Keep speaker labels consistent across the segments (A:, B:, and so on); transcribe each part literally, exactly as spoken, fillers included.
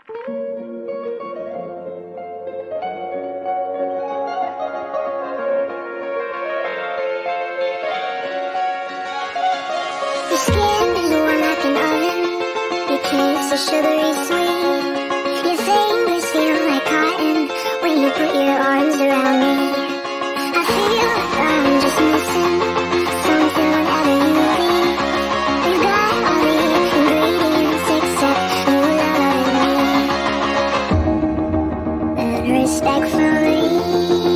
A: Your skin is warm like an oven. Your kiss is sugary sweet. Your fingers feel like cotton when you put your arms around me. I feel like I'm just missing something whenever you leave. You got all the ingredients except you loving me. But respectfully,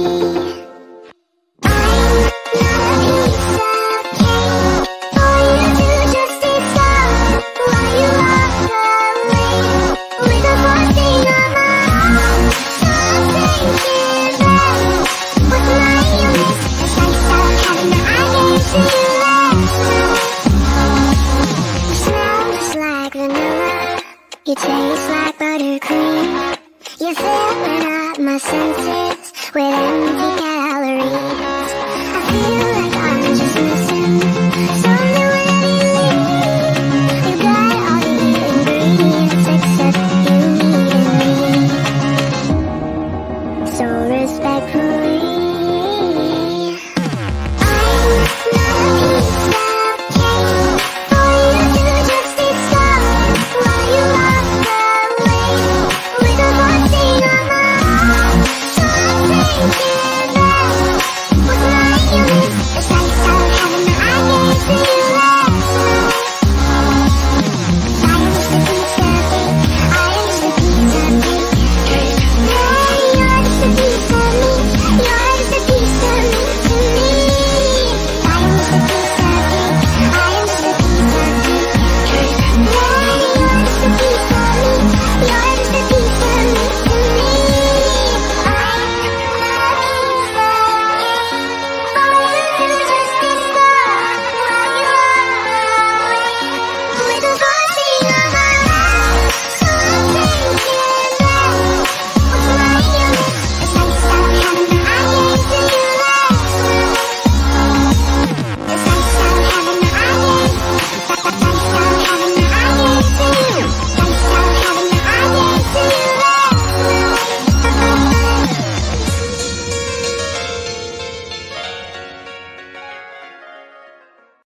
A: you taste like buttercream. You're filling up my senses with empty calories. I feel